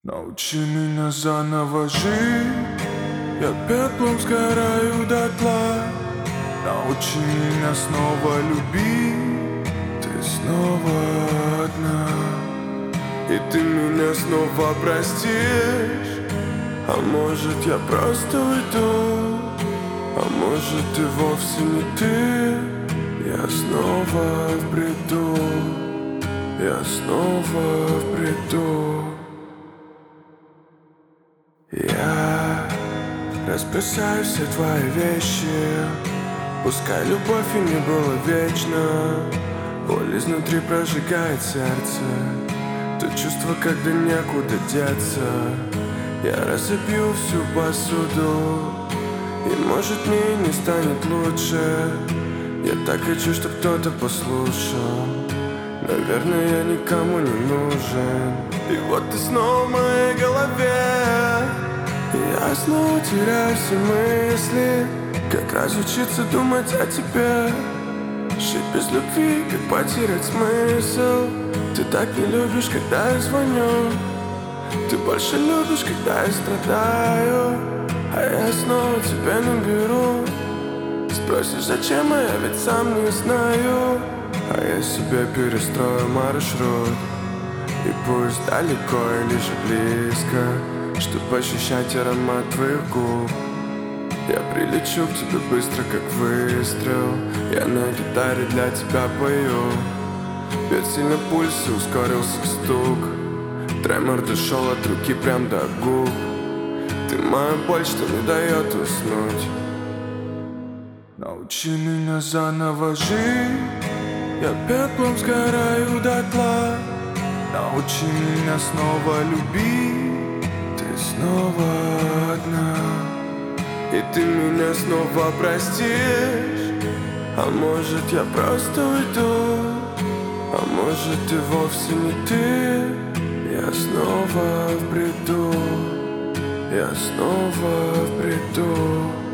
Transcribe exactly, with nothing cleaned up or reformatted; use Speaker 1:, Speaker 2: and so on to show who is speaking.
Speaker 1: Научи меня заново жить, я пеплом сгораю дотла. Научи меня снова любить, ты снова одна. И ты меня снова простишь, а может я просто уйду, а может и вовсе не ты. Я снова в бреду, я снова в бреду. Я разбросаю все твои вещи, пускай любовь и не была вечна. Боль изнутри прожигает сердце, то чувство, когда некуда деться. Я разобью всю посуду, и может мне и не станет лучше. Я так хочу, чтоб кто-то послушал. Наверное, я никому не нужен. И вот ты снова в моей голове, и я снова теряю все мысли. Как разучиться думать о тебе? Жить без любви, как потерять смысл. Ты так не любишь, когда я звоню. Ты больше любишь, когда я страдаю. А я снова тебя наберу. Спросишь, зачем, а я ведь сам не знаю. А я себе перестрою маршрут, и пусть далеко или же близко, чтоб ощущать аромат твоих губ. Я прилечу к тебе быстро, как выстрел. Я на гитаре для тебя пою. Бьет сильно пульс и ускорился стук. Тремор дошел от руки прям до губ. Ты моя боль, что не дает уснуть. Научи меня заново жить, я пеплом сгораю дотла. Научи меня снова любить, ты снова одна. И ты меня снова простишь, а может я просто уйду, а может и вовсе не ты. Я снова в бреду, я снова в бреду.